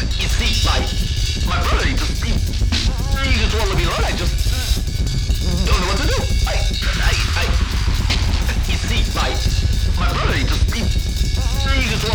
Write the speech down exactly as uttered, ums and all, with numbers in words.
You see, my my brother, he just he, he just won't let me learn. I just don't know what to do. I I I. You see, my my brother, he just he, he just won't